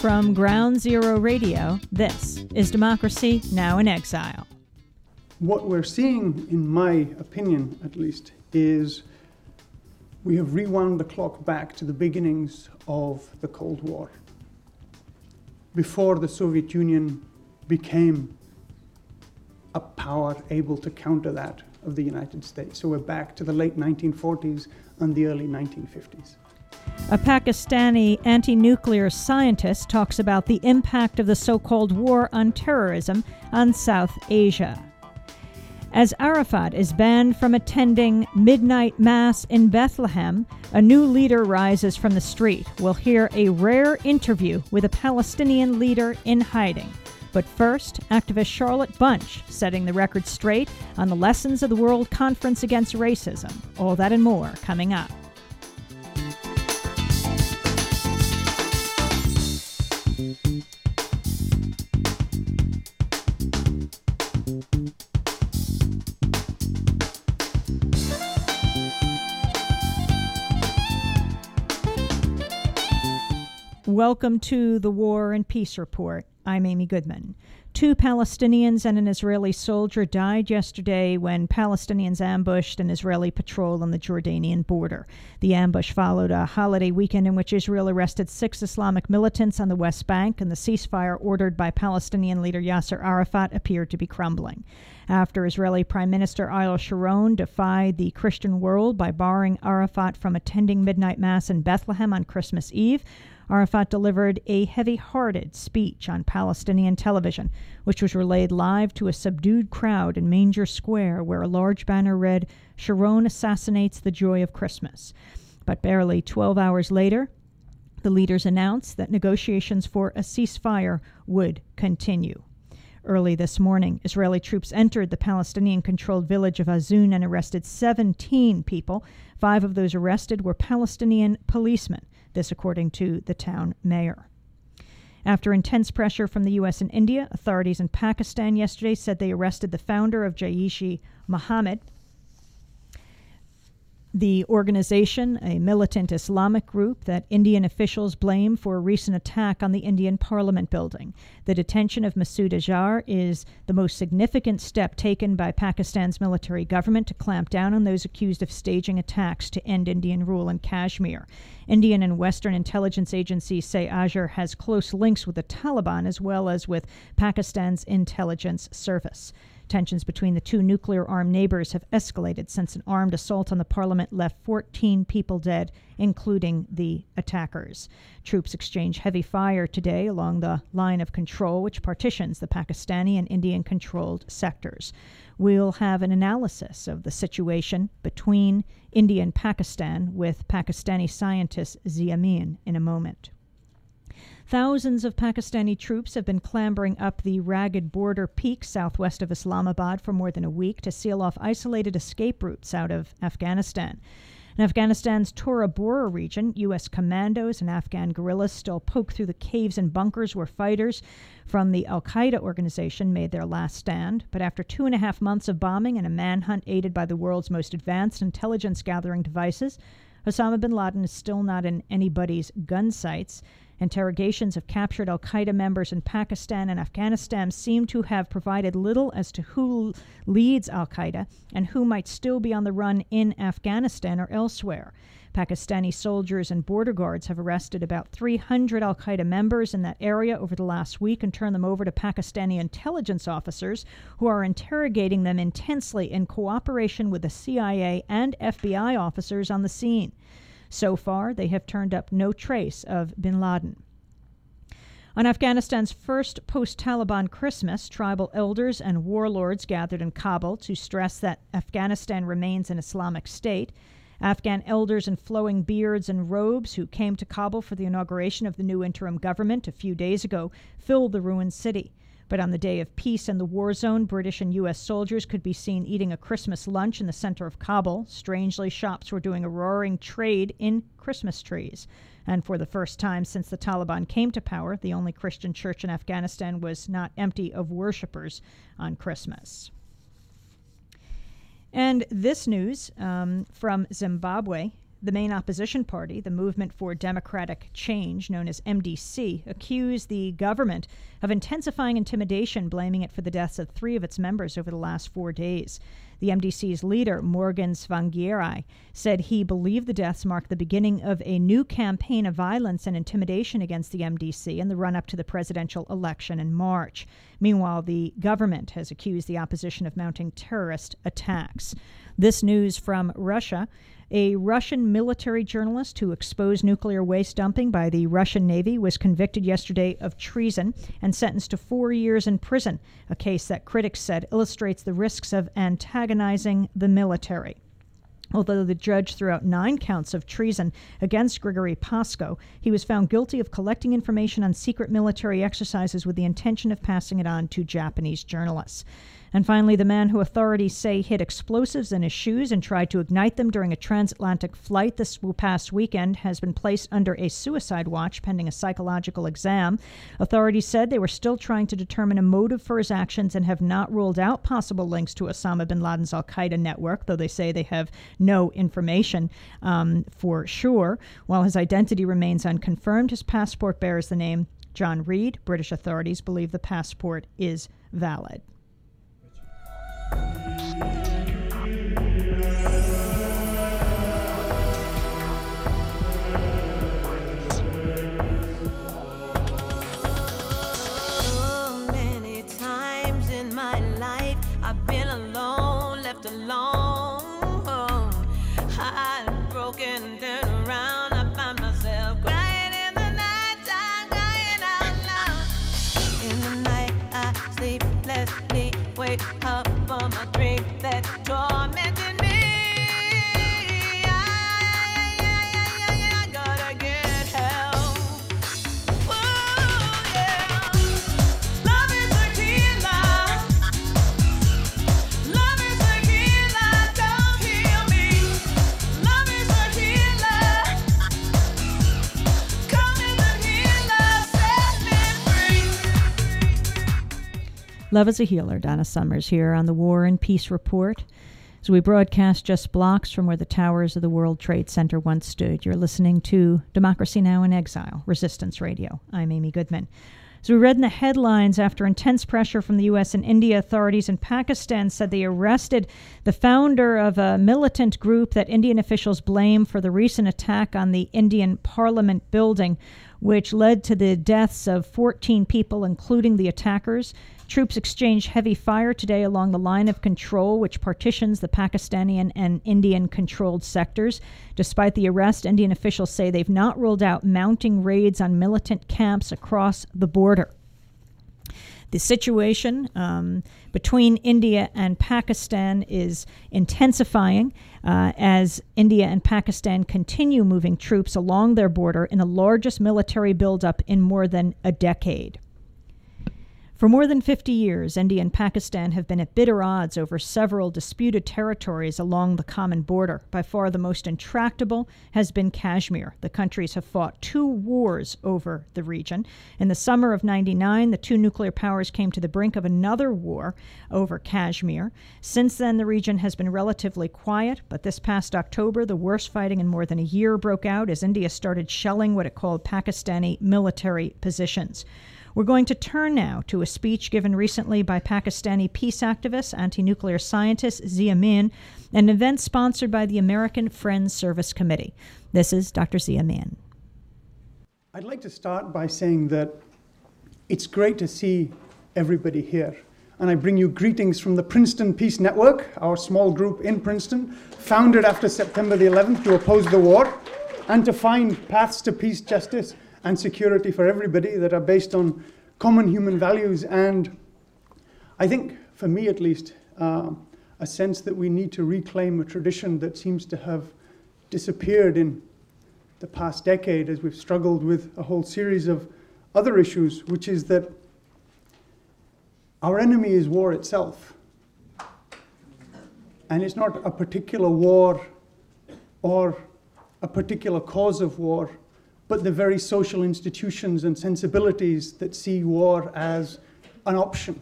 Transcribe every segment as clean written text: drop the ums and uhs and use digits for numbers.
From Ground Zero Radio, this is Democracy Now! In Exile. What we're seeing, in my opinion at least, is we have rewound the clock back to the beginnings of the Cold War, before the Soviet Union became a power able to counter that of the United States. So we're back to the late 1940s and the early 1950s. A Pakistani anti-nuclear scientist talks about the impact of the so-called war on terrorism on South Asia. As Arafat is banned from attending midnight mass in Bethlehem, a new leader rises from the street. We'll hear a rare interview with a Palestinian leader in hiding. But first, activist Charlotte Bunch setting the record straight on the lessons of the World Conference Against Racism. All that and more coming up. Welcome to the War and Peace Report. I'm Amy Goodman. 2 Palestinians and an Israeli soldier died yesterday when Palestinians ambushed an Israeli patrol on the Jordanian border. The ambush followed a holiday weekend in which Israel arrested 6 Islamic militants on the West Bank, and the ceasefire ordered by Palestinian leader Yasser Arafat appeared to be crumbling. After Israeli Prime Minister Ariel Sharon defied the Christian world by barring Arafat from attending midnight mass in Bethlehem on Christmas Eve, Arafat delivered a heavy-hearted speech on Palestinian television, which was relayed live to a subdued crowd in Manger Square, where a large banner read, "Sharon assassinates the joy of Christmas." But barely 12 hours later, the leaders announced that negotiations for a ceasefire would continue. Early this morning, Israeli troops entered the Palestinian-controlled village of Azun and arrested 17 people. 5 of those arrested were Palestinian policemen. This according to the town mayor. After intense pressure from the U.S. and India, authorities in Pakistan yesterday said they arrested the founder of Jaish-e-Mohammed. The organization, a militant Islamic group that Indian officials blame for a recent attack on the Indian Parliament building. The detention of Masood Azhar is the most significant step taken by Pakistan's military government to clamp down on those accused of staging attacks to end Indian rule in Kashmir. Indian and Western intelligence agencies say Azhar has close links with the Taliban as well as with Pakistan's intelligence service. Tensions between the 2 nuclear-armed neighbors have escalated since an armed assault on the parliament left 14 people dead, including the attackers. Troops exchanged heavy fire today along the line of control, which partitions the Pakistani and Indian-controlled sectors. We'll have an analysis of the situation between India and Pakistan with Pakistani scientist Zia Amin in a moment. Thousands of Pakistani troops have been clambering up the ragged border peak southwest of Islamabad for more than a week to seal off isolated escape routes out of Afghanistan. In Afghanistan's Tora Bora region, U.S. commandos and Afghan guerrillas still poke through the caves and bunkers where fighters from the al-Qaeda organization made their last stand. But after 2.5 months of bombing and a manhunt aided by the world's most advanced intelligence-gathering devices, Osama bin Laden is still not in anybody's gun sights. Interrogations of captured al-Qaeda members in Pakistan and Afghanistan seem to have provided little as to who leads al-Qaeda and who might still be on the run in Afghanistan or elsewhere. Pakistani soldiers and border guards have arrested about 300 al-Qaeda members in that area over the last week and turned them over to Pakistani intelligence officers who are interrogating them intensely in cooperation with the CIA and FBI officers on the scene. So far, they have turned up no trace of bin Laden. On Afghanistan's first post-Taliban Christmas, tribal elders and warlords gathered in Kabul to stress that Afghanistan remains an Islamic state. Afghan elders in flowing beards and robes who came to Kabul for the inauguration of the new interim government a few days ago filled the ruined city. But on the day of peace in the war zone, British and U.S. soldiers could be seen eating a Christmas lunch in the center of Kabul. Strangely, shops were doing a roaring trade in Christmas trees. And for the first time since the Taliban came to power, the only Christian church in Afghanistan was not empty of worshippers on Christmas. And this news from Zimbabwe. the main opposition party, the Movement for Democratic Change, known as MDC, accused the government of intensifying intimidation, blaming it for the deaths of 3 of its members over the last 4 days. The MDC's leader, Morgan Tsvangirai, said he believed the deaths marked the beginning of a new campaign of violence and intimidation against the MDC in the run-up to the presidential election in March. Meanwhile, the government has accused the opposition of mounting terrorist attacks. This news from Russia. A Russian military journalist who exposed nuclear waste dumping by the Russian Navy was convicted yesterday of treason and sentenced to 4 years in prison, a case that critics said illustrates the risks of antagonizing the military. Although the judge threw out 9 counts of treason against Grigory Pasko, he was found guilty of collecting information on secret military exercises with the intention of passing it on to Japanese journalists. And finally, the man who authorities say hid explosives in his shoes and tried to ignite them during a transatlantic flight this past weekend has been placed under a suicide watch pending a psychological exam. Authorities said they were still trying to determine a motive for his actions and have not ruled out possible links to Osama bin Laden's al-Qaeda network, though they say they have no information for sure. While his identity remains unconfirmed, his passport bears the name John Reed. British authorities believe the passport is valid. Many times in my life I've been alone, left alone. I'm broken, turn around, I find myself crying in the night time, crying out loud. In the night I sleeplessly wake up for my dream that tormented me. I gotta get help. Whoa, yeah. Love is a healer. Love is a healer. Don't heal me. Love is a healer. Come in the healer. Set me free. Love is a Healer. Donna Summers here on the War and Peace Report. As we broadcast just blocks from where the towers of the World Trade Center once stood, you're listening to Democracy Now! In Exile, Resistance Radio. I'm Amy Goodman. As we read in the headlines, after intense pressure from the U.S. and India, authorities in Pakistan said they arrested the founder of a militant group that Indian officials blame for the recent attack on the Indian Parliament building, which led to the deaths of 14 people, including the attackers. Troops exchanged heavy fire today along the line of control, which partitions the Pakistani and Indian-controlled sectors. Despite the arrest, Indian officials say they've not ruled out mounting raids on militant camps across the border. The situation between India and Pakistan is intensifying as India and Pakistan continue moving troops along their border in the largest military buildup in more than a decade. For more than 50 years, India and Pakistan have been at bitter odds over several disputed territories along the common border. By far the most intractable has been Kashmir. The countries have fought 2 wars over the region. In the summer of '99, the 2 nuclear powers came to the brink of another war over Kashmir. Since then, the region has been relatively quiet, but this past October, the worst fighting in more than a year broke out as India started shelling what it called Pakistani military positions. We're going to turn now to a speech given recently by Pakistani peace activist, anti-nuclear scientist Zia Min, an event sponsored by the American Friends Service Committee. This is Dr. Zia Min. I'd like to start by saying that it's great to see everybody here. And I bring you greetings from the Princeton Peace Network, our small group in Princeton, founded after September the 11th to oppose the war and to find paths to peace, justice, and security for everybody that are based on common human values. And I think, for me at least, a sense that we need to reclaim a tradition that seems to have disappeared in the past decade as we've struggled with a whole series of other issues, which is that our enemy is war itself. And it's not a particular war or a particular cause of war, but the very social institutions and sensibilities that see war as an option.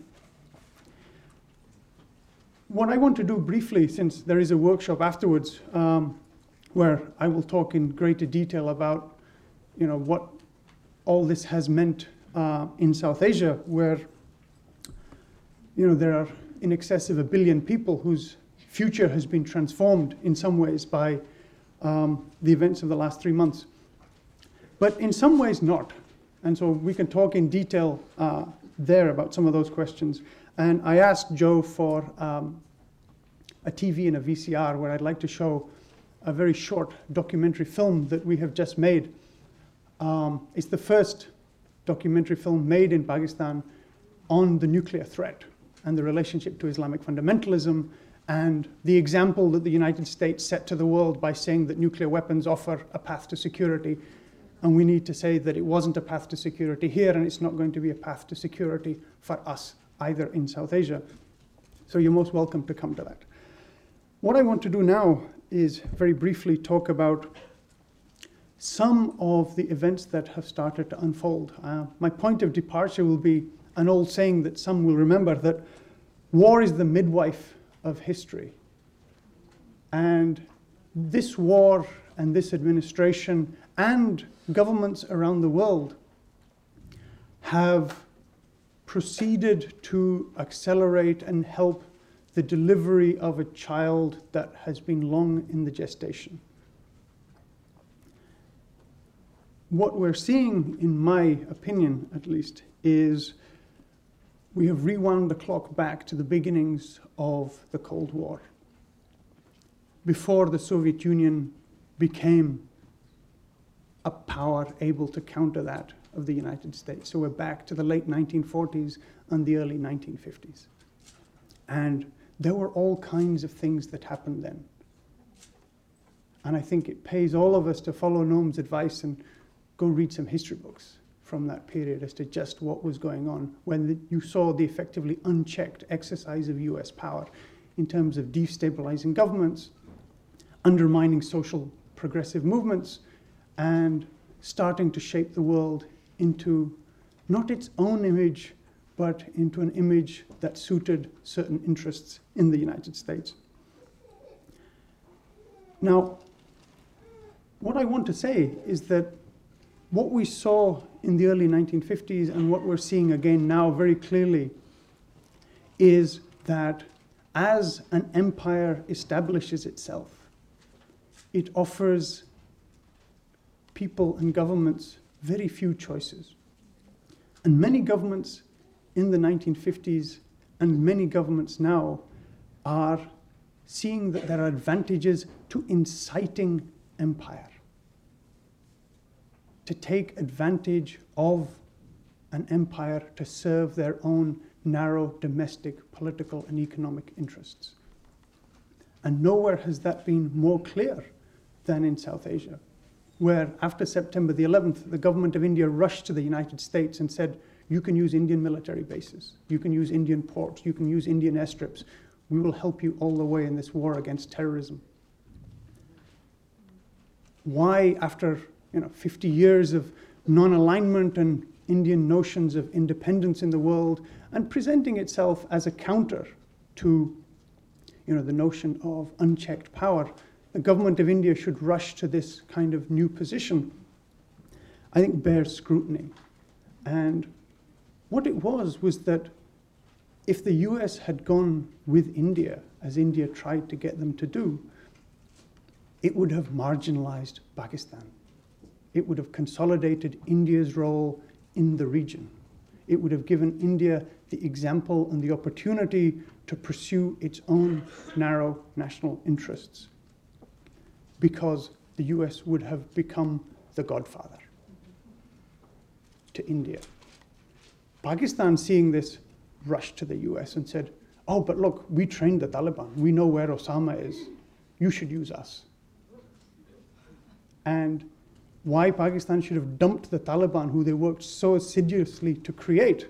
What I want to do briefly, since there is a workshop afterwards, where I will talk in greater detail about, what all this has meant in South Asia, where, there are in excess of 1 billion people whose future has been transformed in some ways by the events of the last 3 months. But in some ways not. And so we can talk in detail there about some of those questions. And I asked Joe for a TV and a VCR where I'd like to show a very short documentary film that we have just made. It's the first documentary film made in Pakistan on the nuclear threat and the relationship to Islamic fundamentalism and the example that the United States set to the world by saying that nuclear weapons offer a path to security. And we need to say that it wasn't a path to security here, and it's not going to be a path to security for us either in South Asia. So you're most welcome to come to that. What I want to do now is very briefly talk about some of the events that have started to unfold. My point of departure will be an old saying that some will remember, that war is the midwife of history. And this war and this administration and governments around the world have proceeded to accelerate and help the delivery of a child that has been long in the gestation. What we're seeing, in my opinion at least, is we have rewound the clock back to the beginnings of the Cold War, before the Soviet Union became a power able to counter that of the United States. So we're back to the late 1940s and the early 1950s. And there were all kinds of things that happened then. And I think it pays all of us to follow Noam's advice and go read some history books from that period as to just what was going on when you saw the effectively unchecked exercise of US power in terms of destabilizing governments, undermining social progressive movements, and starting to shape the world into not its own image, but into an image that suited certain interests in the United States. Now, what I want to say is that what we saw in the early 1950s and what we're seeing again now very clearly is that as an empire establishes itself, it offers people and governments very few choices. And many governments in the 1950s and many governments now are seeing that there are advantages to inciting empire, to take advantage of an empire to serve their own narrow domestic political and economic interests. And nowhere has that been more clear than in South Asia, where after September the 11th, the government of India rushed to the United States and said, you can use Indian military bases, you can use Indian ports, you can use Indian airstrips. We will help you all the way in this war against terrorism. Why, after 50 years of non-alignment and Indian notions of independence in the world, and presenting itself as a counter to the notion of unchecked power, the government of India should rush to this kind of new position, I think bears scrutiny. And what it was that if the US had gone with India, as India tried to get them to do, it would have marginalized Pakistan. It would have consolidated India's role in the region. It would have given India the example and the opportunity to pursue its own narrow national interests, because the US would have become the godfather to India. Pakistan, seeing this, rushed to the US and said, oh, but look, we trained the Taliban. We know where Osama is. You should use us. And why Pakistan should have dumped the Taliban, who they worked so assiduously to create,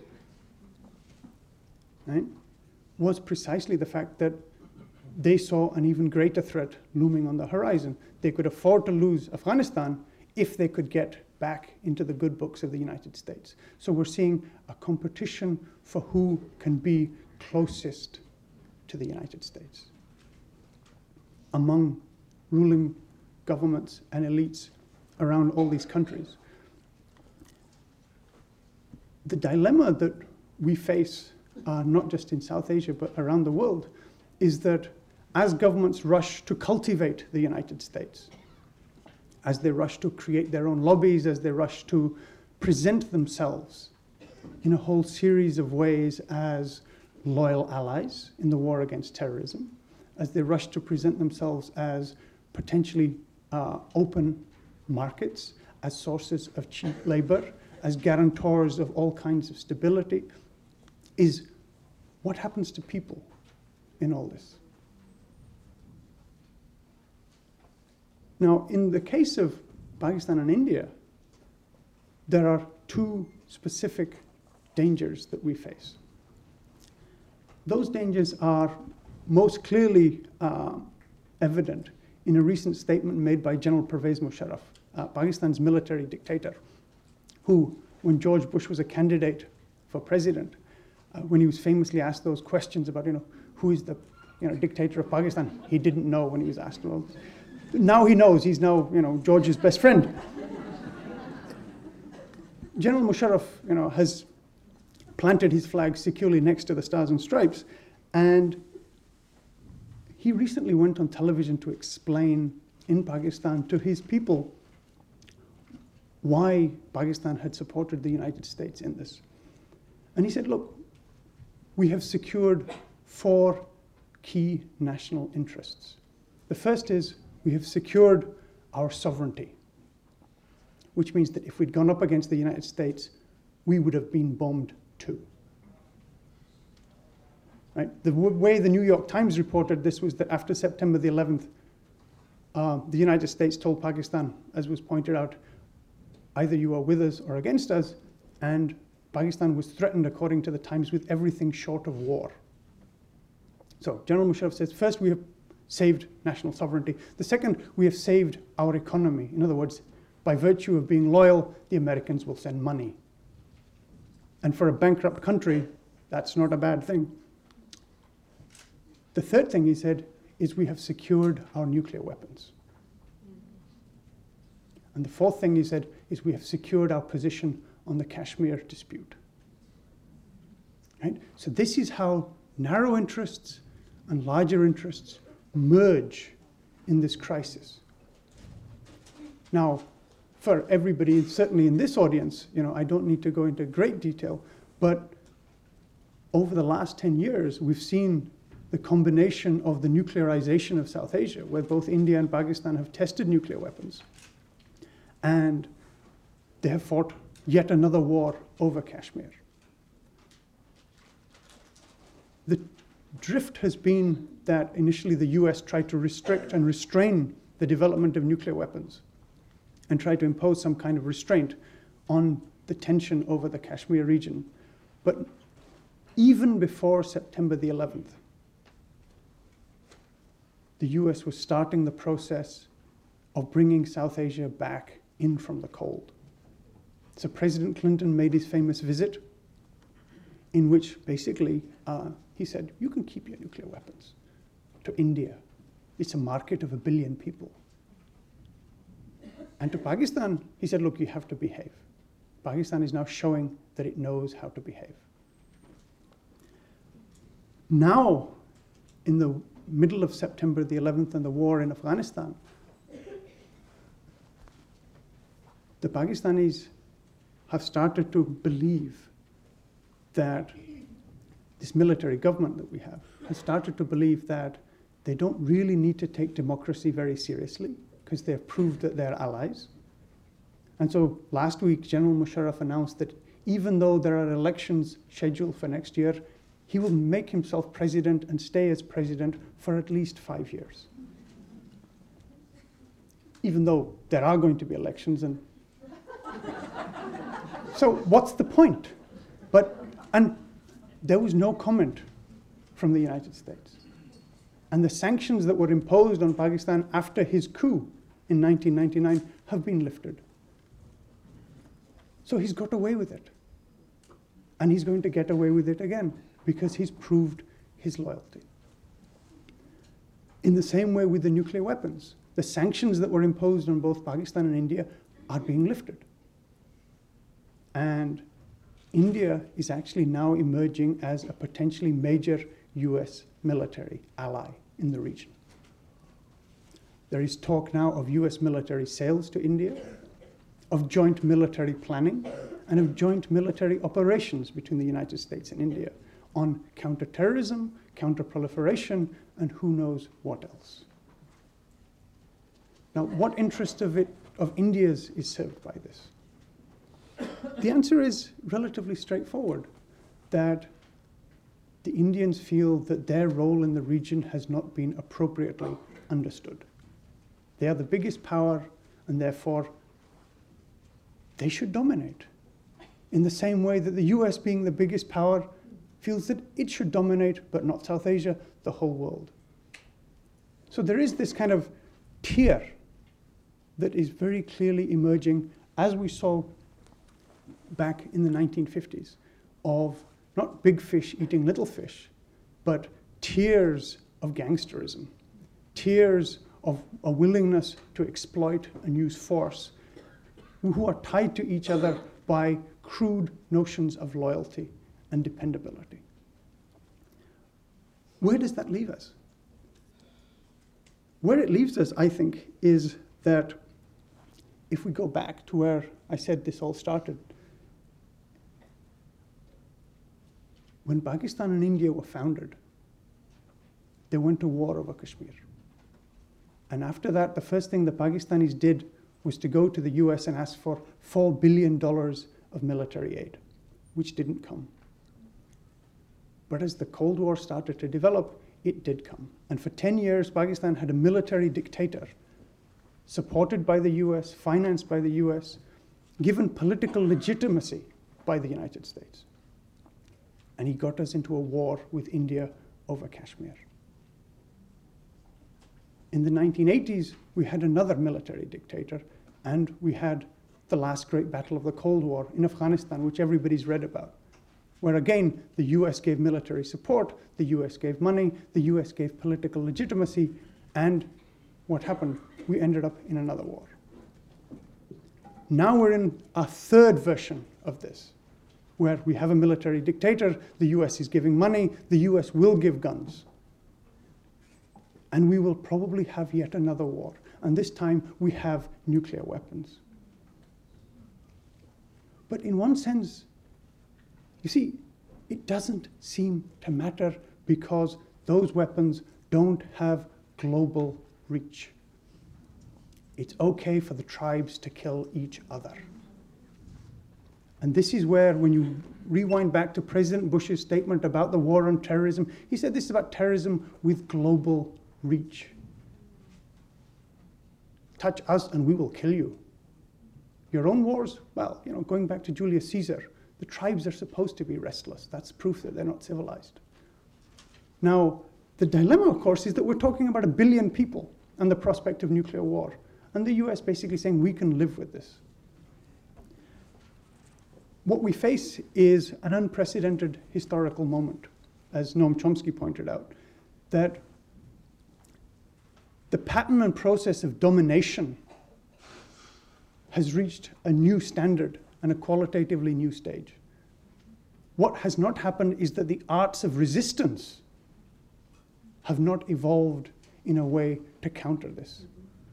right, was precisely the fact that they saw an even greater threat looming on the horizon. They could afford to lose Afghanistan if they could get back into the good books of the United States. So we're seeing a competition for who can be closest to the United States among ruling governments and elites around all these countries. The dilemma that we face, not just in South Asia, but around the world, is that as governments rush to cultivate the United States, as they rush to create their own lobbies, as they rush to present themselves in a whole series of ways as loyal allies in the war against terrorism, as they rush to present themselves as potentially open markets, as sources of cheap labor, as guarantors of all kinds of stability, is what happens to people in all this? Now, in the case of Pakistan and India, there are two specific dangers that we face. Those dangers are most clearly evident in a recent statement made by General Pervez Musharraf, Pakistan's military dictator, who, when George Bush was a candidate for president, when he was famously asked those questions about, who is the dictator of Pakistan, he didn't know when he was asked. Well, now he knows. He's now George's best friend. General Musharraf has planted his flag securely next to the Stars and Stripes, and he recently went on television to explain in Pakistan to his people why Pakistan had supported the United States in this. And he said, look, we have secured 4 key national interests. The first is we have secured our sovereignty, which means that if we'd gone up against the United States, we would have been bombed too. Right? The way the New York Times reported this was that after September the 11th, the United States told Pakistan, as was pointed out, either you are with us or against us, and Pakistan was threatened, according to the Times, with everything short of war. So General Musharraf says, first, we have saved national sovereignty. The second, we have saved our economy. In other words, by virtue of being loyal, the Americans will send money. And for a bankrupt country, that's not a bad thing. The third thing he said is we have secured our nuclear weapons. And the fourth thing he said is we have secured our position on the Kashmir dispute. Right? So this is how narrow interests and larger interests merge in this crisis. Now, for everybody, certainly in this audience, I don't need to go into great detail, but over the last 10 years, we've seen the combination of the nuclearization of South Asia, where both India and Pakistan have tested nuclear weapons, and they have fought yet another war over Kashmir. The drift has been that initially the US tried to restrict and restrain the development of nuclear weapons and tried to impose some kind of restraint on the tension over the Kashmir region. But even before September the 11th, the US was starting the process of bringing South Asia back in from the cold. So President Clinton made his famous visit in which basically he said, you can keep your nuclear weapons to India. It's a market of 1 billion people. And to Pakistan, he said, look, you have to behave. Pakistan is now showing that it knows how to behave. Now, in the middle of September the 11th and the war in Afghanistan, the Pakistanis have started to believe that this military government that we have has started to believe that they don't really need to take democracy very seriously because they've proved that they're allies. And so last week, General Musharraf announced that even though there are elections scheduled for next year, he will make himself president and stay as president for at least 5 years. Even though there are going to be elections. And so what's the point? And there was no comment from the United States. And the sanctions that were imposed on Pakistan after his coup in 1999 have been lifted. So he's got away with it. And he's going to get away with it again because he's proved his loyalty. In the same way with the nuclear weapons, the sanctions that were imposed on both Pakistan and India are being lifted. And India is actually now emerging as a potentially major US military ally in the region. There is talk now of US military sales to India, of joint military planning, and of joint military operations between the United States and India on counterterrorism, counterproliferation, and who knows what else. Now, what interest of India's is served by this? The answer is relatively straightforward, that the Indians feel that their role in the region has not been appropriately understood. They are the biggest power, and therefore they should dominate. In the same way that the US, being the biggest power, feels that it should dominate, but not South Asia, the whole world. So there is this kind of tier that is very clearly emerging, as we saw back in the 1950s, of not big fish eating little fish, but tiers of gangsterism, tiers of a willingness to exploit and use force, who are tied to each other by crude notions of loyalty and dependability. Where does that leave us? Where it leaves us, I think, is that if we go back to where I said this all started, when Pakistan and India were founded, they went to war over Kashmir. And after that, the first thing the Pakistanis did was to go to the US and ask for $4 billion of military aid, which didn't come. But as the Cold War started to develop, it did come. And for 10 years, Pakistan had a military dictator, supported by the US, financed by the US, given political legitimacy by the United States. And he got us into a war with India over Kashmir. In the 1980s, we had another military dictator, and we had the last great battle of the Cold War in Afghanistan, which everybody's read about, where again, the US gave military support, the US gave money, the US gave political legitimacy, and what happened? We ended up in another war. Now we're in a third version of this, where we have a military dictator, the US is giving money, the US will give guns. And we will probably have yet another war. And this time we have nuclear weapons. But in one sense, you see, it doesn't seem to matter because those weapons don't have global reach. It's okay for the tribes to kill each other. And this is where, when you rewind back to President Bush's statement about the war on terrorism, he said this is about terrorism with global reach. Touch us and we will kill you. Your own wars, well, going back to Julius Caesar, the tribes are supposed to be restless. That's proof that they're not civilized. Now, the dilemma, of course, is that we're talking about 1 billion people and the prospect of nuclear war. And the US basically saying we can live with this. What we face is an unprecedented historical moment, as Noam Chomsky pointed out, that the pattern and process of domination has reached a new standard and a qualitatively new stage. What has not happened is that the arts of resistance have not evolved in a way to counter this.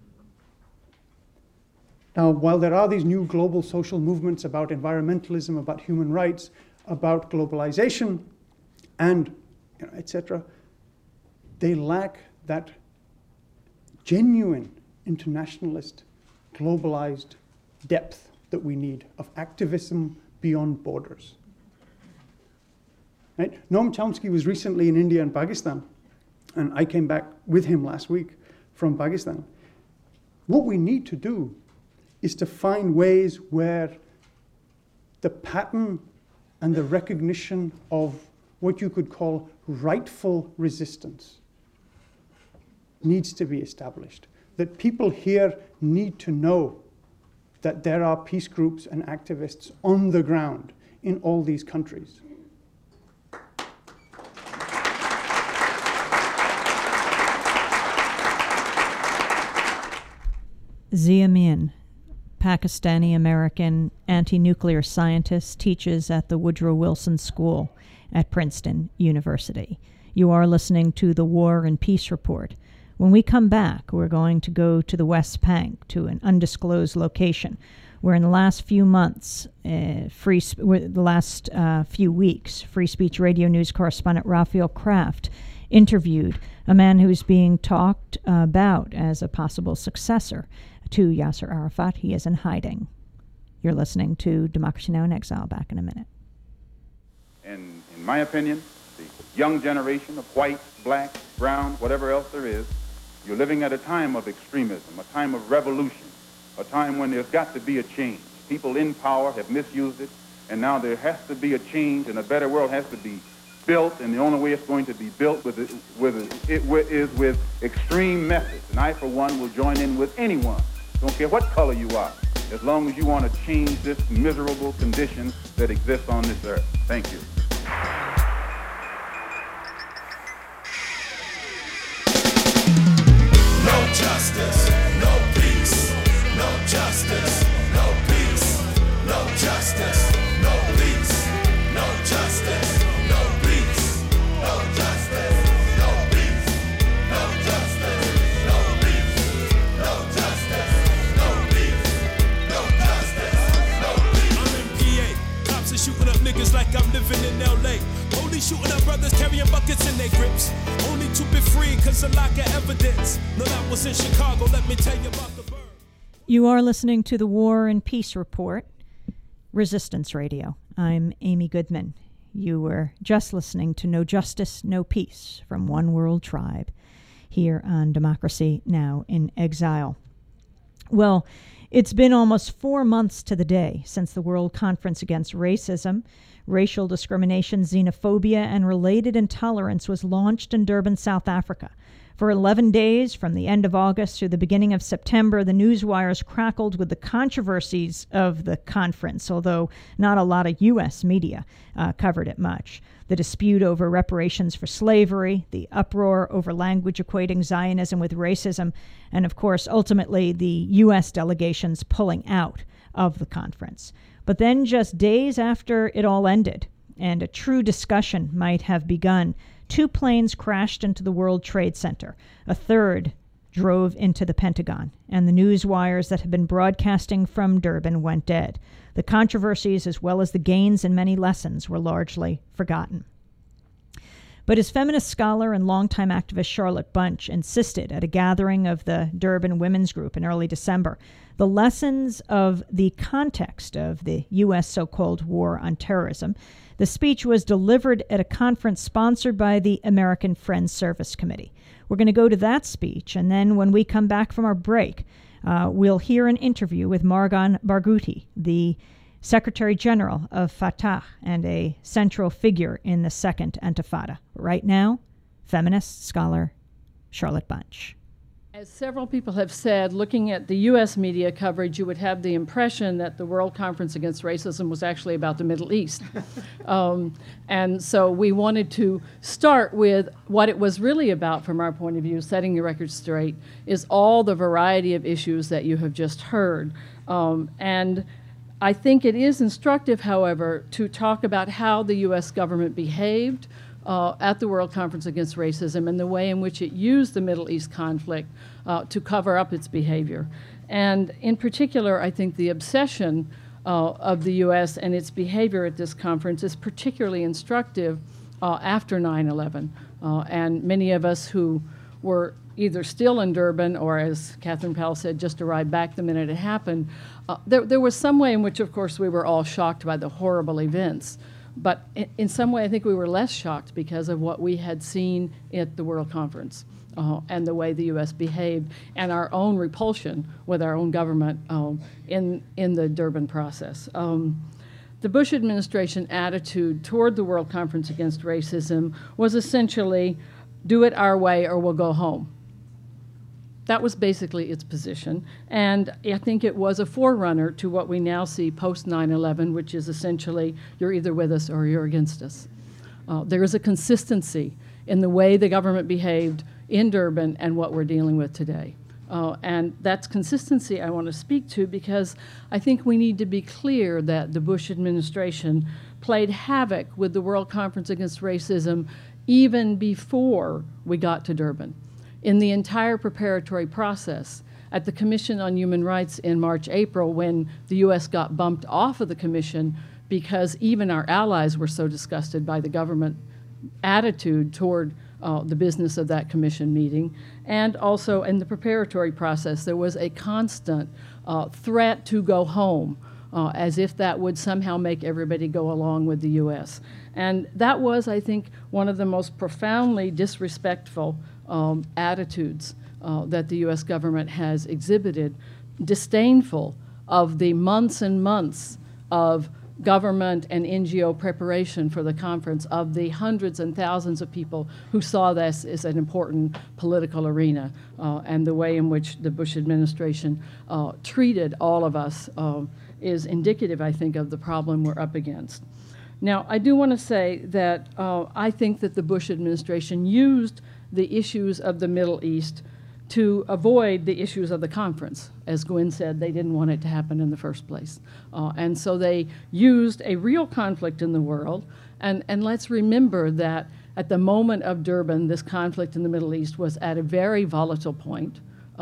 Now, while there are these new global social movements about environmentalism, about human rights, about globalization, and etc., they lack that genuine internationalist, globalized depth that we need of activism beyond borders. Right? Noam Chomsky was recently in India and Pakistan, and I came back with him last week from Pakistan. What we need to do is to find ways where the pattern and the recognition of what you could call rightful resistance needs to be established. That people here need to know that there are peace groups and activists on the ground in all these countries. Zia Min, Pakistani-American anti-nuclear scientist, teaches at the Woodrow Wilson School at Princeton University. You are listening to the War and Peace Report. When we come back, we're going to go to the West Bank, to an undisclosed location, where in the last few months, the last few weeks, Free Speech Radio News correspondent Raphael Kraft interviewed a man who's being talked about as a possible successor to Yasser Arafat. He is in hiding. You're listening to Democracy Now! In Exile. Back in a minute. And in my opinion, the young generation of white, black, brown, whatever else there is, you're living at a time of extremism, a time of revolution, a time when there's got to be a change. People in power have misused it, and now there has to be a change, and a better world has to be built, and the only way it's going to be built is with extreme methods. And I, for one, will join in with anyone, don't care what color you are, as long as you want to change this miserable condition that exists on this earth. Thank you. No justice, no peace. No justice, no peace. No justice, no peace. No justice, no peace. No justice, no peace. No justice, no peace. No justice, no peace. No justice, no peace. I'm in PA. Cops are shooting up niggas like I'm living in LA. Police shooting up brothers carrying buckets in their grips. Only to be free cause of lack of evidence. No, that was in Chicago. Let me tell you about the bird. You are listening to the War and Peace Report, Resistance Radio. I'm Amy Goodman. You were just listening to No Justice, No Peace from One World Tribe here on Democracy Now! In Exile. Well, it's been almost 4 months to the day since the World Conference Against Racism, Racial Discrimination, Xenophobia, and Related Intolerance was launched in Durban, South Africa. For 11 days, from the end of August through the beginning of September, the newswires crackled with the controversies of the conference, although not a lot of U.S. media covered it much. The dispute over reparations for slavery, the uproar over language equating Zionism with racism, and of course, ultimately, the U.S. delegations pulling out of the conference. But then just days after it all ended, and a true discussion might have begun, 2 planes crashed into the World Trade Center. A third drove into the Pentagon, and the news wires that had been broadcasting from Durban went dead. The controversies, as well as the gains and many lessons, were largely forgotten. But as feminist scholar and longtime activist Charlotte Bunch insisted at a gathering of the Durban Women's Group in early December, the lessons of the context of the U.S. so-called war on terrorism. The speech was delivered at a conference sponsored by the American Friends Service Committee. We're going to go to that speech, and then when we come back from our break, we'll hear an interview with Marwan Barghouti, the Secretary General of Fatah and a central figure in the Second Intifada. Right now, feminist scholar Charlotte Bunch. As several people have said, looking at the U.S. media coverage, you would have the impression that the World Conference Against Racism was actually about the Middle East. And so we wanted to start with what it was really about from our point of view, setting the record straight, is all the variety of issues that you have just heard. And I think it is instructive, however, to talk about how the U.S. government behaved at the World Conference Against Racism and the way in which it used the Middle East conflict to cover up its behavior. And in particular, I think the obsession of the U.S. and its behavior at this conference is particularly instructive after 9/11. And many of us who were either still in Durban or, as Catherine Powell said, just arrived back the minute it happened, there was some way in which, of course, we were all shocked by the horrible events. But in some way, I think we were less shocked because of what we had seen at the World Conference and the way the U.S. behaved and our own repulsion with our own government in the Durban process. The Bush administration attitude toward the World Conference Against Racism was essentially, do it our way or we'll go home. That was basically its position, and I think it was a forerunner to what we now see post 9/11, which is essentially you're either with us or you're against us. There is a consistency in the way the government behaved in Durban and what we're dealing with today. And that's consistency I want to speak to, because I think we need to be clear that the Bush administration played havoc with the World Conference Against Racism even before we got to Durban. In the entire preparatory process, at the Commission on Human Rights in March, April, when the U.S. got bumped off of the commission because even our allies were so disgusted by the government attitude toward the business of that commission meeting, and also in the preparatory process, there was a constant threat to go home, as if that would somehow make everybody go along with the U.S. And that was, I think, one of the most profoundly disrespectful attitudes that the U.S. government has exhibited, disdainful of the months and months of government and NGO preparation for the conference, of the hundreds and thousands of people who saw this as an important political arena, and the way in which the Bush administration treated all of us is indicative, I think, of the problem we're up against. Now, I do want to say that I think that the Bush administration used the issues of the Middle East to avoid the issues of the conference. As Gwen said, they didn't want it to happen in the first place. And so they used a real conflict in the world. And let's remember that at the moment of Durban, this conflict in the Middle East was at a very volatile point.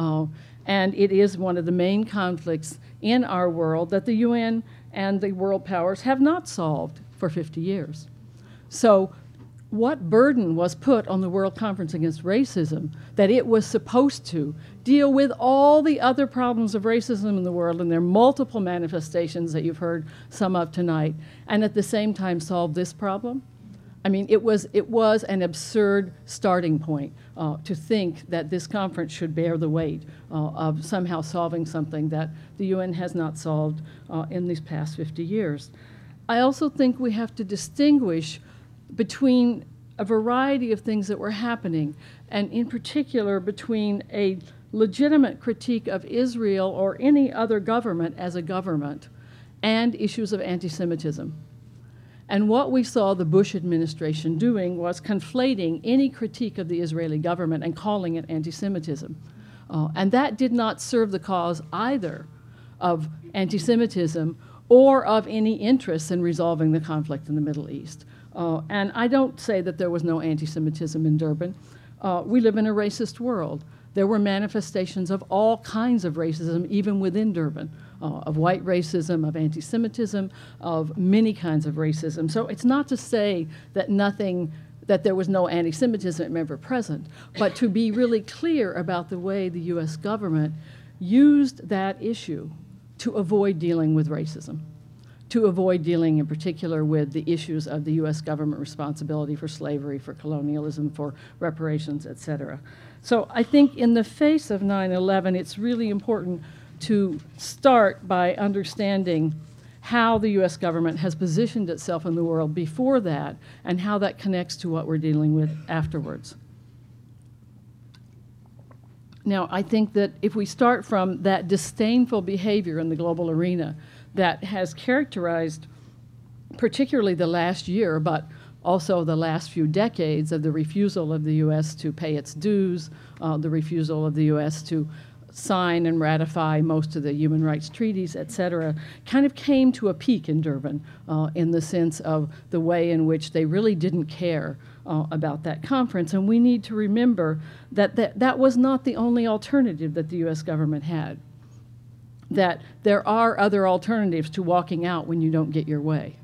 And it is one of the main conflicts in our world that the UN and the world powers have not solved for 50 years. So what burden was put on the World Conference Against Racism that it was supposed to deal with all the other problems of racism in the world, and their multiple manifestations that you've heard some of tonight, and at the same time solve this problem? I mean, it was an absurd starting point to think that this conference should bear the weight of somehow solving something that the UN has not solved in these past 50 years. I also think we have to distinguish between a variety of things that were happening, and in particular between a legitimate critique of Israel or any other government as a government and issues of anti-Semitism. And what we saw the Bush administration doing was conflating any critique of the Israeli government and calling it anti-Semitism. And that did not serve the cause either of anti-Semitism or of any interest in resolving the conflict in the Middle East. And I don't say that there was no anti-Semitism in Durban. We live in a racist world. There were manifestations of all kinds of racism, even within Durban, of white racism, of anti-Semitism, of many kinds of racism. So it's not to say that that there was no anti-Semitism ever present, but to be really clear about the way the U.S. government used that issue to avoid dealing with racism, to avoid dealing in particular with the issues of the U.S. government responsibility for slavery, for colonialism, for reparations, et cetera. So I think in the face of 9/11, it's really important to start by understanding how the U.S. government has positioned itself in the world before that and how that connects to what we're dealing with afterwards. Now, I think that if we start from that disdainful behavior in the global arena that has characterized particularly the last year, but also the last few decades, of the refusal of the U.S. to pay its dues, the refusal of the U.S. to sign and ratify most of the human rights treaties, et cetera, kind of came to a peak in Durban in the sense of the way in which they really didn't care about that conference. And we need to remember that that was not the only alternative that the U.S. government had, that there are other alternatives to walking out when you don't get your way,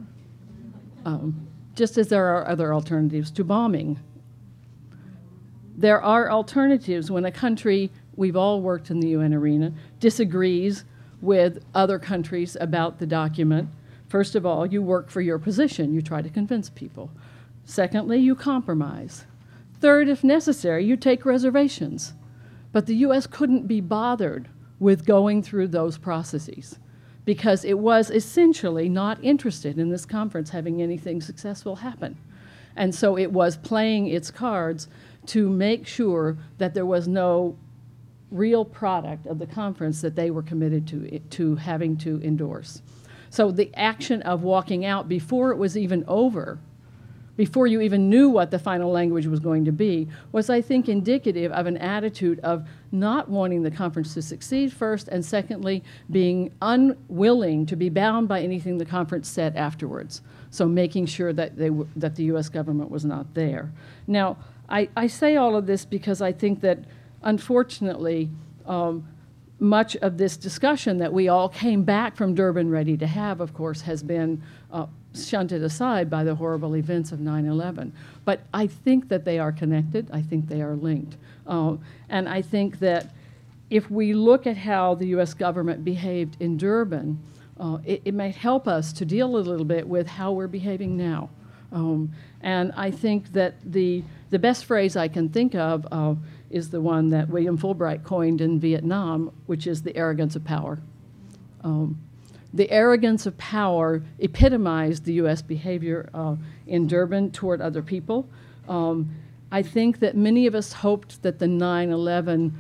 just as there are other alternatives to bombing. There are alternatives when a country, we've all worked in the UN arena, disagrees with other countries about the document. First of all, you work for your position. You try to convince people. Secondly, you compromise. Third, if necessary, you take reservations. But the U.S. couldn't be bothered with going through those processes because it was essentially not interested in this conference having anything successful happen. And so it was playing its cards to make sure that there was no real product of the conference that they were committed to having to endorse. So the action of walking out before it was even over before you even knew what the final language was going to be, was, I think, indicative of an attitude of not wanting the conference to succeed first, and secondly, being unwilling to be bound by anything the conference said afterwards. So making sure that that the U.S. government was not there. Now, I say all of this because I think that, unfortunately, much of this discussion that we all came back from Durban ready to have, of course, has been shunted aside by the horrible events of 9/11. But I think that they are connected. I think they are linked. And I think that if we look at how the U.S. government behaved in Durban, it might help us to deal a little bit with how we're behaving now. And I think that the best phrase I can think of is the one that William Fulbright coined in Vietnam, which is the arrogance of power. The arrogance of power epitomized the U.S. behavior in Durban toward other people. I think that many of us hoped that the 9/11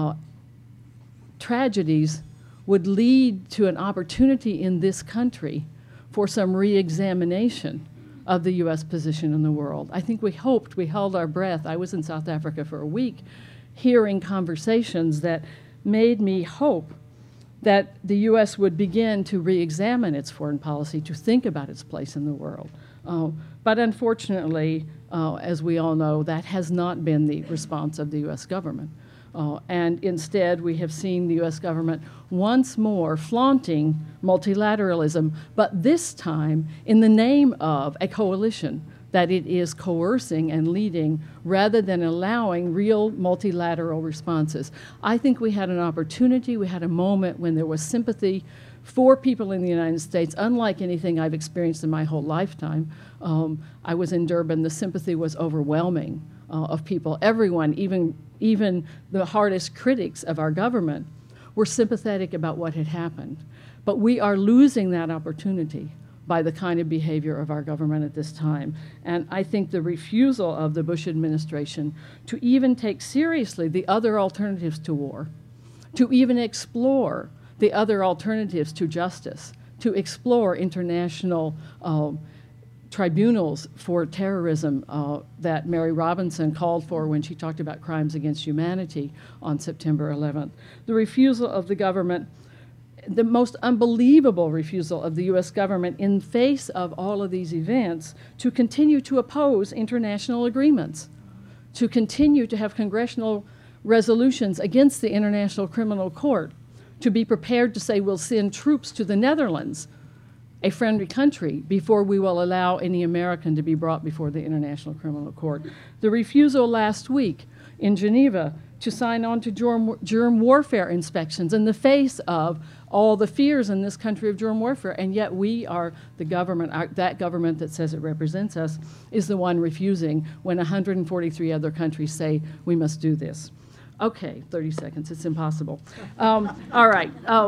tragedies would lead to an opportunity in this country for some re-examination of the U.S. position in the world. I think we hoped, we held our breath. I was in South Africa for a week, hearing conversations that made me hope that the U.S. would begin to re-examine its foreign policy, to think about its place in the world. But unfortunately, as we all know, that has not been the response of the U.S. government. And instead, we have seen the U.S. government once more flaunting multilateralism, but this time in the name of a coalition that it is coercing and leading rather than allowing real multilateral responses. I think we had an opportunity, we had a moment when there was sympathy for people in the United States, unlike anything I've experienced in my whole lifetime. I was in Durban, the sympathy was overwhelming of people. Everyone, even the hardest critics of our government, were sympathetic about what had happened. But we are losing that opportunity by the kind of behavior of our government at this time. And I think the refusal of the Bush administration to even take seriously the other alternatives to war, to even explore the other alternatives to justice, to explore international tribunals for terrorism that Mary Robinson called for when she talked about crimes against humanity on September 11th. The refusal of the government, the most unbelievable refusal of the U.S. government in face of all of these events to continue to oppose international agreements, to continue to have congressional resolutions against the International Criminal Court, to be prepared to say we'll send troops to the Netherlands, a friendly country, before we will allow any American to be brought before the International Criminal Court. The refusal last week in Geneva to sign on to germ warfare inspections in the face of all the fears in this country of germ warfare, and yet we are the government, that government that says it represents us, is the one refusing when 143 other countries say we must do this. Okay, 30 seconds, it's impossible. All right.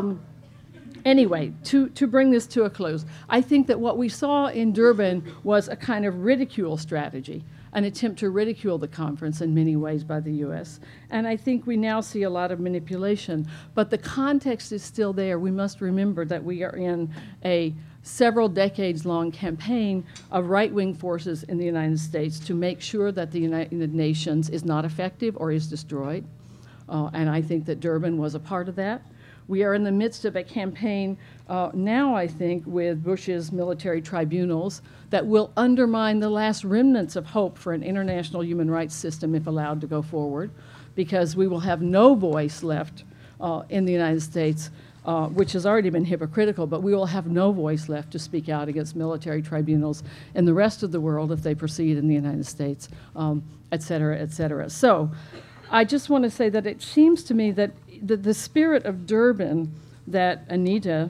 Anyway, to bring this to a close, I think that what we saw in Durban was a kind of ridicule strategy, an attempt to ridicule the conference in many ways by the U.S. And I think we now see a lot of manipulation, but the context is still there. We must remember that we are in a several decades-long campaign of right-wing forces in the United States to make sure that the United Nations is not effective or is destroyed. And I think that Durban was a part of that. We are in the midst of a campaign now, I think, with Bush's military tribunals that will undermine the last remnants of hope for an international human rights system if allowed to go forward, because we will have no voice left in the United States, which has already been hypocritical, but we will have no voice left to speak out against military tribunals in the rest of the world if they proceed in the United States, et cetera, et cetera. So I just want to say that it seems to me that the spirit of Durban that Anita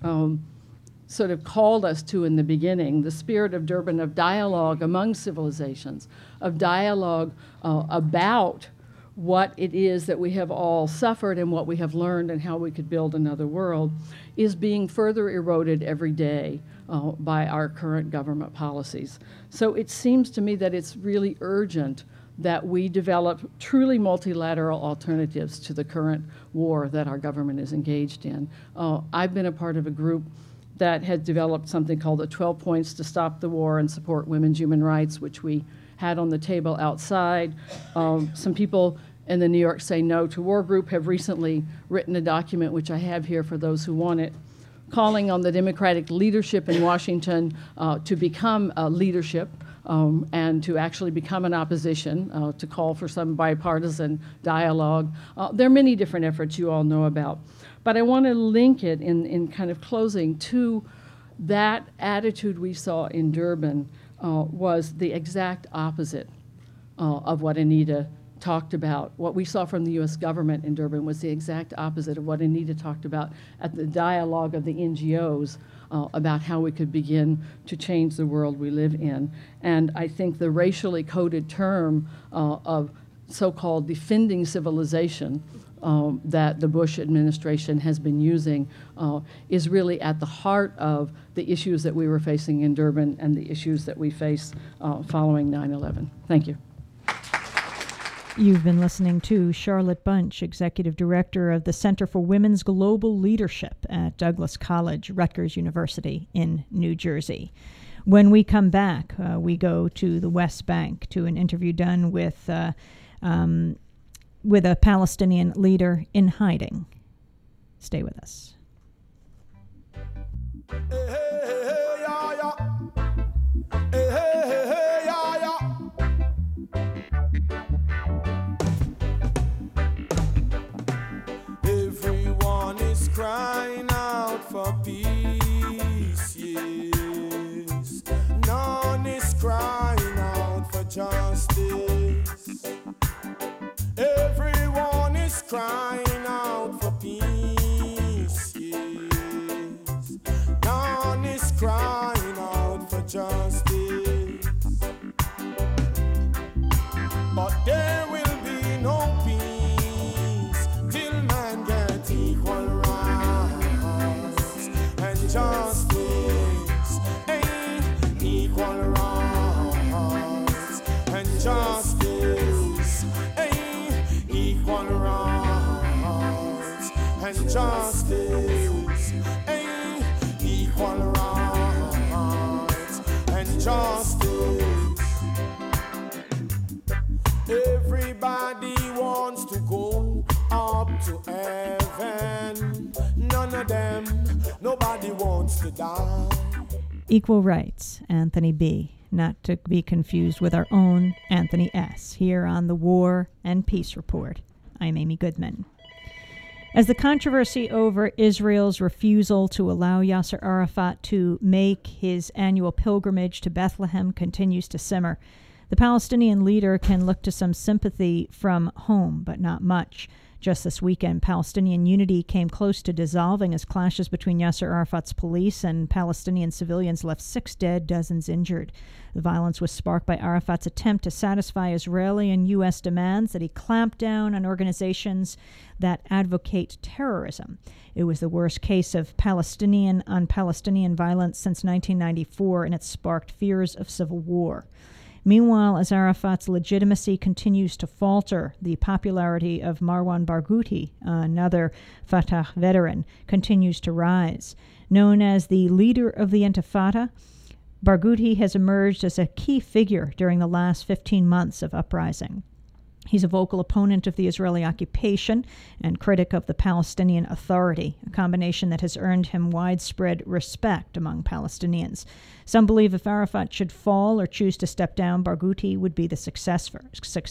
sort of called us to in the beginning, the spirit of Durban of dialogue among civilizations, of dialogue about what it is that we have all suffered and what we have learned and how we could build another world, is being further eroded every day by our current government policies. So it seems to me that it's really urgent that we develop truly multilateral alternatives to the current war that our government is engaged in. I've been a part of a group that had developed something called the 12 Points to Stop the War and Support Women's Human Rights, which we had on the table outside. Some people in the New York Say No to War group have recently written a document, which I have here for those who want it, calling on the Democratic leadership in Washington to become a leadership and to actually become an opposition, to call for some bipartisan dialogue. There are many different efforts you all know about. But I want to link it in kind of closing to that attitude we saw in Durban was the exact opposite of what Anita talked about. What we saw from the U.S. government in Durban was the exact opposite of what Anita talked about at the dialogue of the NGOs about how we could begin to change the world we live in. And I think the racially coded term of so-called defending civilization that the Bush administration has been using is really at the heart of the issues that we were facing in Durban and the issues that we face following 9/11. Thank you. You've been listening to Charlotte Bunch, Executive Director of the Center for Women's Global Leadership at Douglas College, Rutgers University in New Jersey. When we come back, we go to the West Bank to an interview done with a Palestinian leader in hiding. Stay with us. Everyone is crying out for peace, yes. None is crying out for justice. Everyone is crying out for peace, yes. None is crying out for justice. But there will be no peace till man gets equal rights and justice. Equal rights and justice. Equal rights and justice. Equal rights and justice. Everybody wants to go up to heaven. None of them, nobody wants to die. Equal Rights, Anthony B., not to be confused with our own Anthony S., here on the War and Peace Report. I'm Amy Goodman. As the controversy over Israel's refusal to allow Yasser Arafat to make his annual pilgrimage to Bethlehem continues to simmer, the Palestinian leader can look to some sympathy from home, but not much. Just this weekend, Palestinian unity came close to dissolving as clashes between Yasser Arafat's police and Palestinian civilians left 6 dead, dozens injured. The violence was sparked by Arafat's attempt to satisfy Israeli and U.S. demands that he clamp down on organizations that advocate terrorism. It was the worst case of Palestinian on Palestinian violence since 1994, and it sparked fears of civil war. Meanwhile, as Arafat's legitimacy continues to falter, the popularity of Marwan Barghouti, another Fatah veteran, continues to rise. Known as the leader of the Intifada, Barghouti has emerged as a key figure during the last 15 months of uprising. He's a vocal opponent of the Israeli occupation and critic of the Palestinian Authority, a combination that has earned him widespread respect among Palestinians. Some believe if Arafat should fall or choose to step down, Barghouti would be the successor.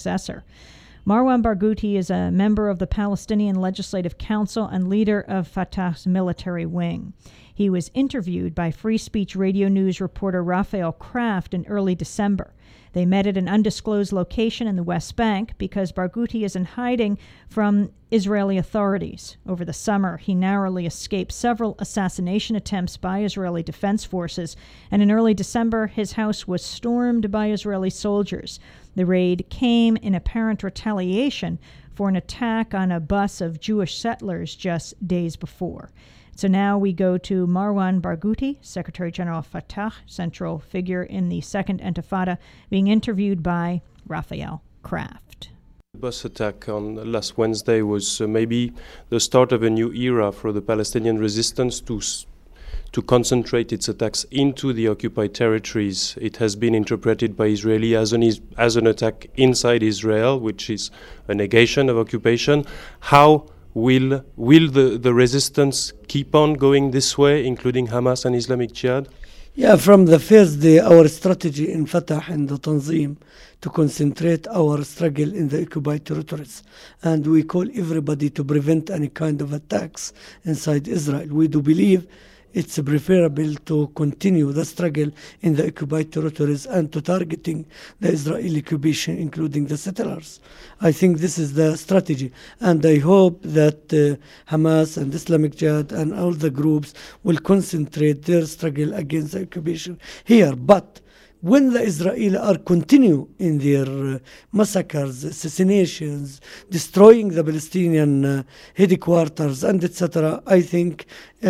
Marwan Barghouti is a member of the Palestinian Legislative Council and leader of Fatah's military wing. He was interviewed by Free Speech Radio News reporter Raphael Kraft in early December. They met at an undisclosed location in the West Bank because Barghouti is in hiding from Israeli authorities. Over the summer, he narrowly escaped several assassination attempts by Israeli defense forces, and in early December, his house was stormed by Israeli soldiers. The raid came in apparent retaliation for an attack on a bus of Jewish settlers just days before. So now we go to Marwan Barghouti, Secretary General of Fatah, central figure in the Second Intifada, being interviewed by Raphael Kraft. The bus attack on last Wednesday was maybe the start of a new era for the Palestinian resistance to to concentrate its attacks into the occupied territories. It has been interpreted by Israeli as an attack inside Israel, which is a negation of occupation. How will the resistance keep on going this way, including Hamas and Islamic Jihad? Yeah, from the first day, our strategy in Fatah and the Tanzim to concentrate our struggle in the occupied territories. And we call everybody to prevent any kind of attacks inside Israel. We do believe it's preferable to continue the struggle in the occupied territories and to targeting the Israeli occupation, including the settlers. I think this is the strategy. And I hope that Hamas and Islamic Jihad and all the groups will concentrate their struggle against the occupation here. But when the Israelis are continue in their massacres, assassinations, destroying the Palestinian headquarters and etc., I think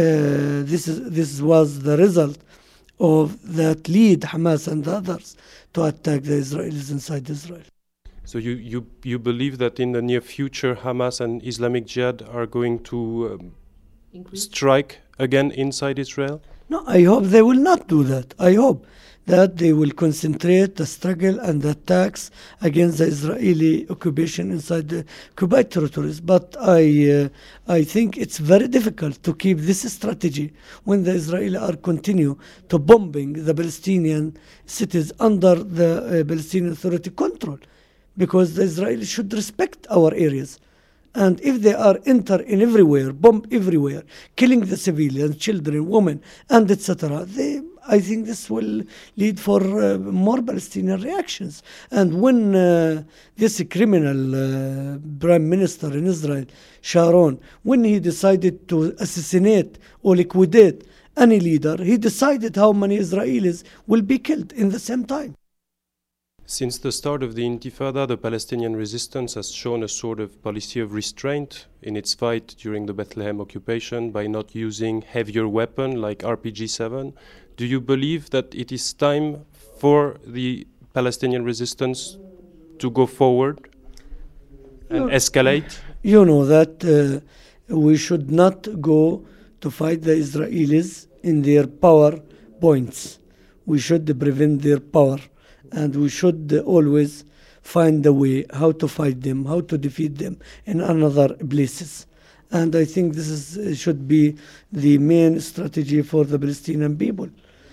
this was the result of that lead Hamas and the others to attack the Israelis inside Israel. So you believe that in the near future Hamas and Islamic Jihad are going to strike again inside Israel? No, I hope they will not do that. I hope that they will concentrate the struggle and the attacks against the Israeli occupation inside the occupied territories. But I think it's very difficult to keep this strategy when the Israelis are continue to bombing the Palestinian cities under the Palestinian Authority control, because the Israelis should respect our areas. And if they are enter in everywhere, bomb everywhere, killing the civilians, children, women, and etc., I think this will lead for more Palestinian reactions. And when this criminal prime minister in Israel, Sharon, when he decided to assassinate or liquidate any leader, he decided how many Israelis will be killed in the same time. Since the start of the Intifada, the Palestinian resistance has shown a sort of policy of restraint in its fight during the Bethlehem occupation by not using heavier weapons like RPG-7. Do you believe that it is time for the Palestinian resistance to go forward and escalate? You know that we should not go to fight the Israelis in their power points. We should prevent their power. And we should always find a way how to fight them, how to defeat them in another places. And I think this should be the main strategy for the Palestinian people.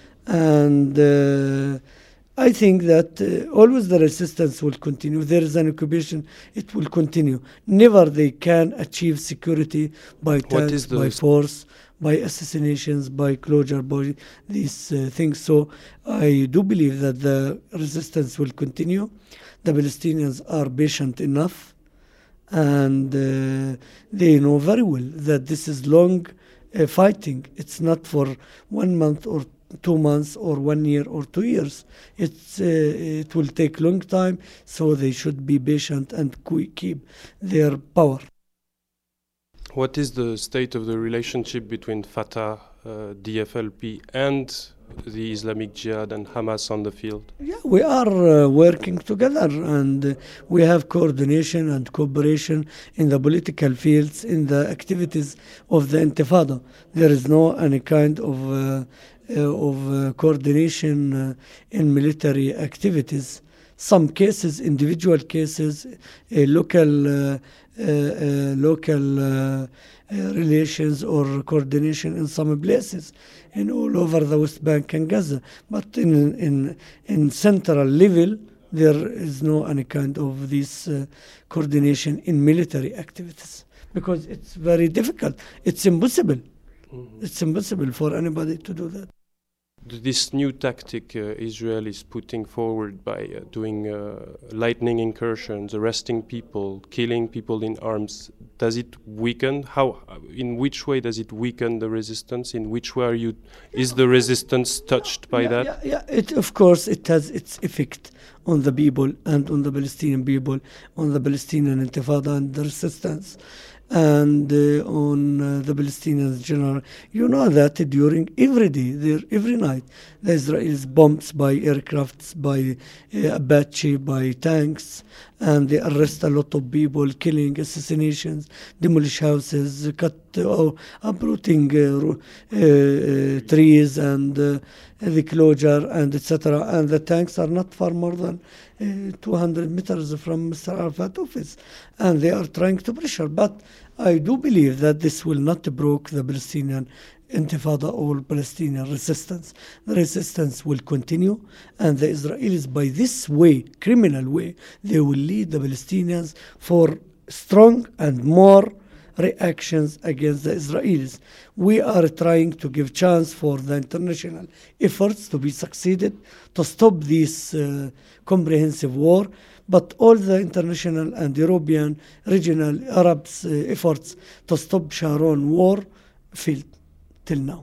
And I think that always the resistance will continue. If there is an occupation, it will continue. Never they can achieve security by tanks, by force, by assassinations, by closure, by these things. So I do believe that the resistance will continue. The Palestinians are patient enough, and they know very well that this is long fighting. It's not for 1 month or 2 months or 1 year or 2 years. It will take long time, so they should be patient and keep their power. What is the state of the relationship between Fatah, DFLP, and the Islamic Jihad and Hamas on the field? Yeah, we are working together, and we have coordination and cooperation in the political fields, in the activities of the Intifada. There is no any kind of coordination in military activities. Some cases, individual cases, local relations or coordination in some places, in all over the West Bank and Gaza. But in central level, there is no any kind of this coordination in military activities, because it's very difficult. It's impossible. It's impossible for anybody to do that. This new tactic Israel is putting forward by doing lightning incursions, arresting people, killing people in arms, does it weaken? In which way does it weaken the resistance? In which way is the resistance touched by that? Yeah, of course it has its effect on the people and on the Palestinian people, on the Palestinian Intifada and the resistance. and on the Palestinians general. You know that during every day, every night, the Israelis bombs by aircrafts, by Apache, by tanks, and they arrest a lot of people, killing, assassinations, demolish houses, uprooting trees and the closure and etc. And the tanks are not far more than 200 meters from Mr. Arafat's office, and they are trying to pressure. But I do believe that this will not break the Palestinian Intifada or Palestinian resistance. The resistance will continue, and the Israelis, by this way, criminal way, they will lead the Palestinians for strong and more reactions against the Israelis. We are trying to give chance for the international efforts to be succeeded to stop this comprehensive war, but all the international and European regional Arabs efforts to stop Sharon war failed till now.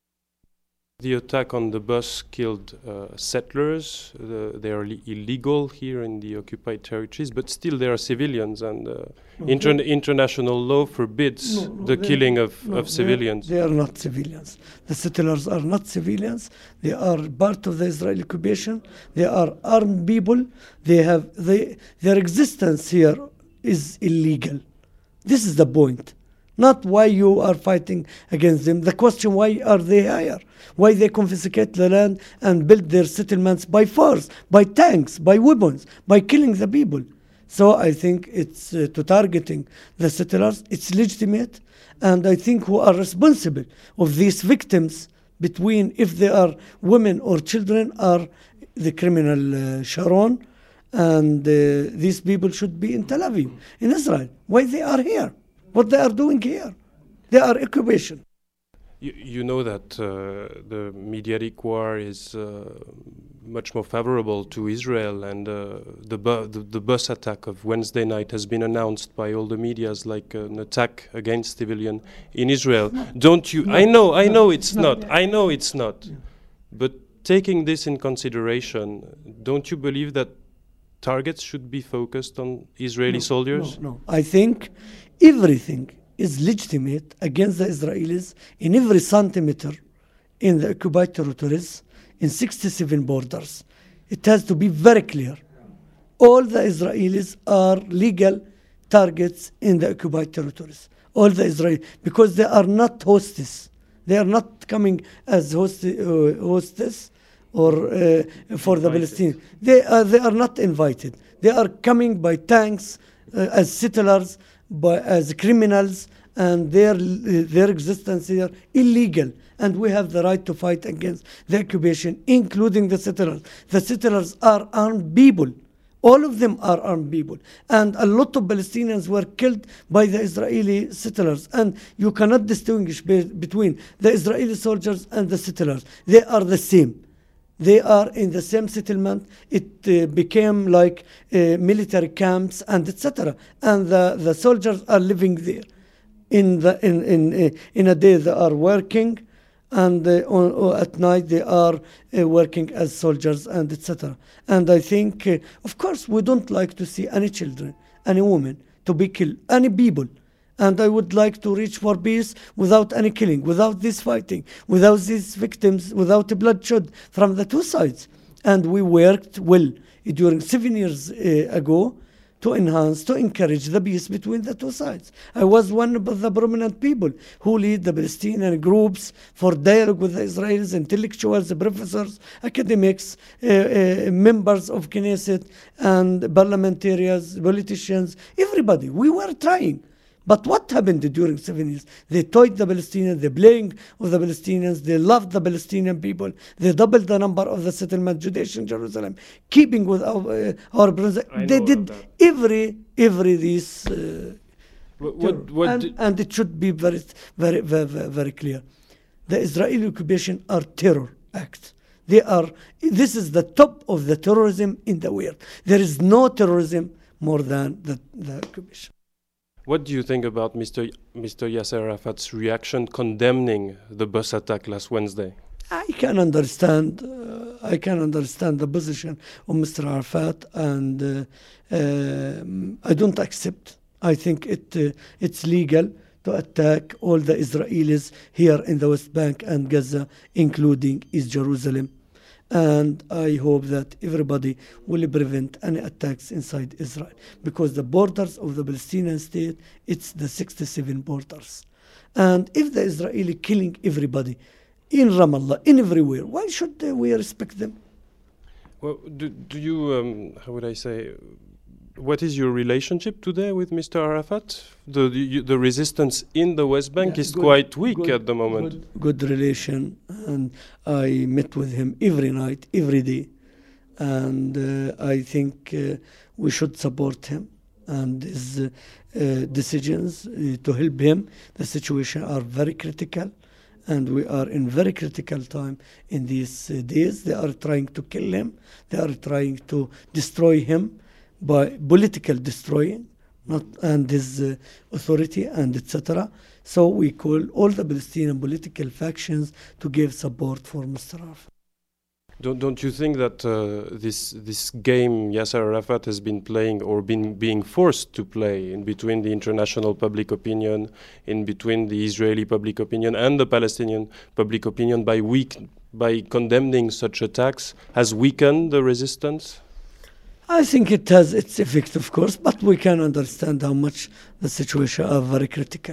The attack on the bus killed settlers. They are illegal here in the occupied territories, but still they are civilians, and international law forbids the killing of civilians. They are not civilians. The settlers are not civilians. They are part of the Israeli occupation. They are armed people. Their existence here is illegal. This is the point. Not why you are fighting against them. The question, why are they here? Why they confiscate the land and build their settlements by force, by tanks, by weapons, by killing the people. So I think it's to targeting the settlers. It's legitimate. And I think who are responsible of these victims, between if they are women or children, are the criminal Sharon. And these people should be in Tel Aviv, in Israel. Why they are here? What they are doing here? They are occupation. You know that the mediatic war is much more favorable to Israel, and the bus attack of Wednesday night has been announced by all the medias like an attack against civilian in Israel. Don't you? No. I know it's not. I know it's not. Yeah. But taking this in consideration, don't you believe that targets should be focused on Israeli soldiers? No. I think everything is legitimate against the Israelis in every centimeter in the occupied territories, in 67 borders. It has to be very clear. All the Israelis are legal targets in the occupied territories. All the Israelis, because they are not hostess. They are not coming as hostess or for the Palestinians. They are not invited. They are coming by tanks, as settlers, as criminals, and their existence here illegal. And we have the right to fight against the occupation, including the settlers. The settlers are armed people. All of them are armed people. And a lot of Palestinians were killed by the Israeli settlers. And you cannot distinguish between the Israeli soldiers and the settlers. They are the same. They are in the same settlement. It became like military camps and etc. And the soldiers are living there. In a day they are working, and at night they are working as soldiers and etc. And I think, of course, we don't like to see any children, any women to be killed, any people. And I would like to reach for peace without any killing, without this fighting, without these victims, without bloodshed from the two sides. And we worked well during 7 years ago to enhance, to encourage the peace between the two sides. I was one of the prominent people who lead the Palestinian groups for dialogue with the Israelis, intellectuals, professors, academics, members of Knesset, and parliamentarians, politicians, everybody. We were trying. But what happened during 7 years? They toyed the Palestinians, they playing with the Palestinians, they loved the Palestinian people, they doubled the number of the settlement Judaish in Jerusalem, keeping with our brothers. They did every this. And it should be very, very, very, very clear. The Israeli occupation are terror acts. This is the top of the terrorism in the world. There is no terrorism more than the occupation. What do you think about Mr. Yasser Arafat's reaction condemning the bus attack last Wednesday? I can understand the position of Mr. Arafat, and I don't accept I think it's legal to attack all the Israelis here in the West Bank and Gaza, including East Jerusalem. And I hope that everybody will prevent any attacks inside Israel, because the borders of the Palestinian state, it's the 67 borders. And if the Israeli killing everybody in Ramallah, in everywhere, why should we respect them? Well, do you, how would I say, what is your relationship today with Mr. Arafat? The resistance in the West Bank is quite weak at the moment. Good relation, and I met with him every night, every day. And I think we should support him and his decisions to help him. The situation are very critical, and we are in very critical time in these days. They are trying to kill him. They are trying to destroy him by political destroying, and his authority and etc. So we call all the Palestinian political factions to give support for Mr. Arafat. Don't you think that this game Yasser Arafat has been playing, or being forced to play, in between the international public opinion, in between the Israeli public opinion and the Palestinian public opinion, by condemning such attacks, has weakened the resistance? I think it has its effect, of course, but we can understand how much the situation are very critical.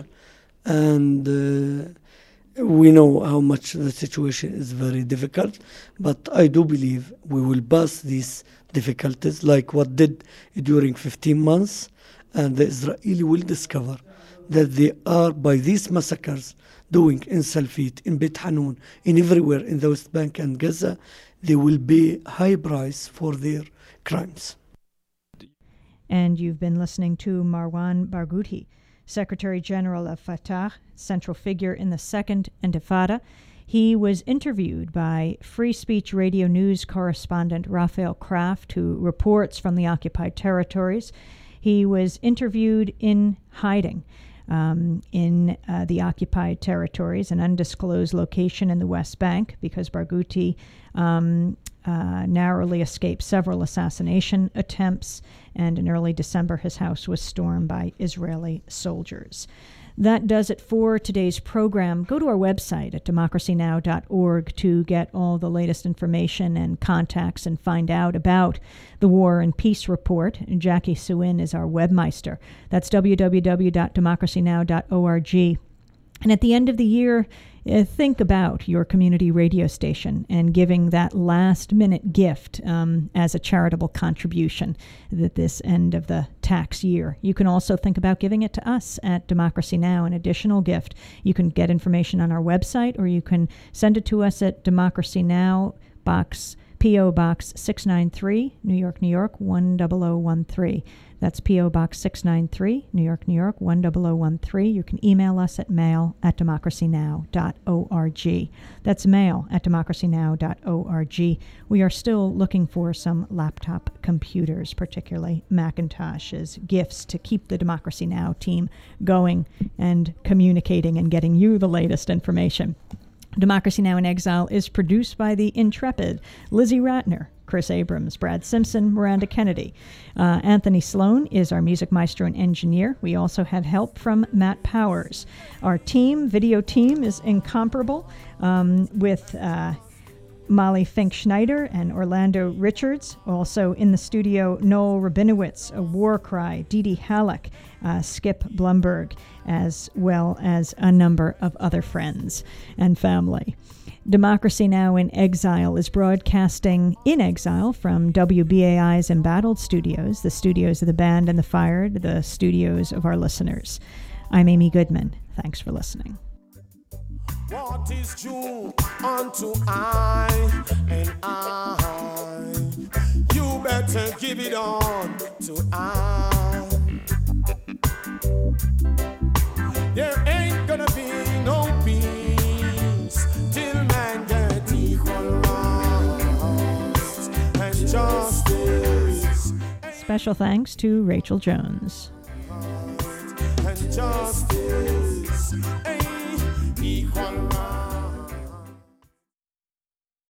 And we know how much the situation is very difficult, but I do believe we will pass these difficulties like what did during 15 months, and the Israeli will discover that they are, by these massacres doing in Salfit, in Beit Hanun, in everywhere in the West Bank and Gaza, they will pay high price for their crimes. And you've been listening to Marwan Barghouti, Secretary General of Fatah, central figure in the Second Intifada. He was interviewed by Free Speech Radio News correspondent Raphael Kraft, who reports from the occupied territories. He was interviewed in hiding in the occupied territories, an undisclosed location in the West Bank, because Barghouti narrowly escaped several assassination attempts, and in early December his house was stormed by Israeli soldiers. That does it for today's program. Go to our website at democracynow.org to get all the latest information and contacts and find out about the War and Peace Report. And Jackie Suin is our webmeister. That's www.democracynow.org. And at the end of the year, think about your community radio station and giving that last-minute gift as a charitable contribution at this end of the tax year. You can also think about giving it to us at Democracy Now!, an additional gift. You can get information on our website, or you can send it to us at Democracy Now! P.O. Box 693, New York, New York, 10013. That's P.O. Box 693, New York, New York, 10013. You can email us at mail@democracynow.org. That's mail@democracynow.org. We are still looking for some laptop computers, particularly Macintoshes, gifts to keep the Democracy Now! Team going and communicating and getting you the latest information. Democracy Now! In Exile is produced by the intrepid Lizzie Ratner, Chris Abrams, Brad Simpson, Miranda Kennedy. Anthony Sloan is our music maestro and engineer. We also had help from Matt Powers. Our video team is incomparable with Molly Fink-Schneider and Orlando Richards. Also in the studio, Noel Rabinowitz, A War Cry, Dee Dee Halleck, Skip Blumberg, as well as a number of other friends and family. Democracy Now! In Exile is broadcasting in exile from WBAI's Embattled Studios, the studios of the band and the fired, the studios of our listeners. I'm Amy Goodman. Thanks for listening. What is true unto I and I? You better give it on to I. There ain't gonna be no peace till man get equal rights and justice. Special thanks to Rachel Jones. And justice.